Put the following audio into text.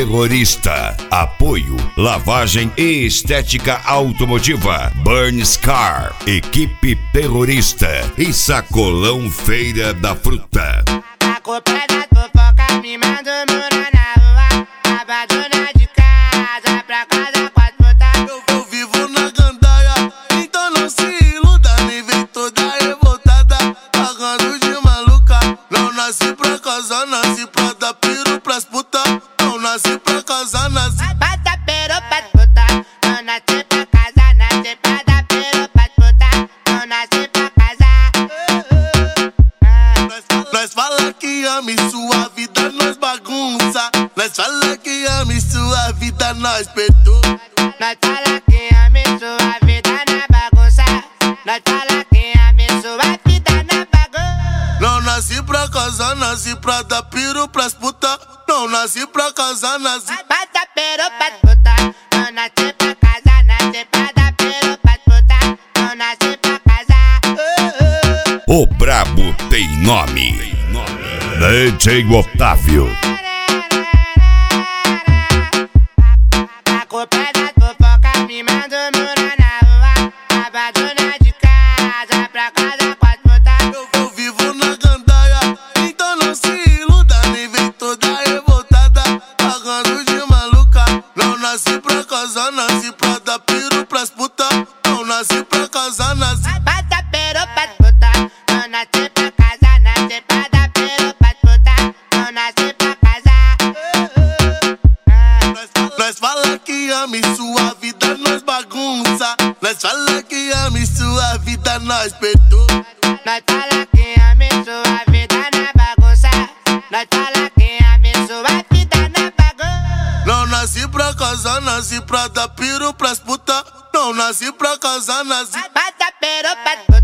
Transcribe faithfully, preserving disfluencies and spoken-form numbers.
Terrorista. Apoio Lavagem e Estética Automotiva. Burns Car. Equipe Terrorista. E Sacolão Feira da Fruta. A culpa da fofoca me manda morar na rua, abandona de casa pra casa quatro putas. Eu, eu vivo na gandaia, então não se iluda, nem vem toda revoltada, pagando de maluca. Não nasci pra casar, nasci pra dar piro pras putas. Não nasci pra casar, nasci Bata piro pras putas. Não nasci pra casar, nasci pra dar piro pras putas. Não nasci pra casar. Nós fala que ama e sua vida nós bagunça. Nós fala que ama e sua vida nós perturba. Nós fala que ama e sua vida na bagunça. Nós fala que ama e sua vida na bagunça. Não nasci pra casar, nasci pra dar piro pras putas. Não nasci pra casar, nasci Bata piro pras putas. Não nasci pra casar, nasci pra dar piro pras putas. Não nasci pra casar. O brabo tem nome. D J Otávio. A culpa da fofoca me manda morar na rua, abandona de casa pra casa quatro putas. Eu, eu vivo na gandaia, então não se iluda, nem vem toda revoltada, pagando de maluca. Não nasci pra casar, nasci pra dar piro pras putas. Não nasci pra casar, nasci Bata piro pras putas. Não nasci pra casar, nasci pra dar piro pras putas. Não nasci pra casar. Nós fala que ama e sua vida nós bagunça. Nós fala que ama e sua vida nós perturba. Nós fala que ama e sua vida na bagunça. Nós fala que ama e sua vida na bagunça. Não nasci pra casar, nasci pra dar piro pras putas. Não nasci pra casar, nasci Bata piro pras putas.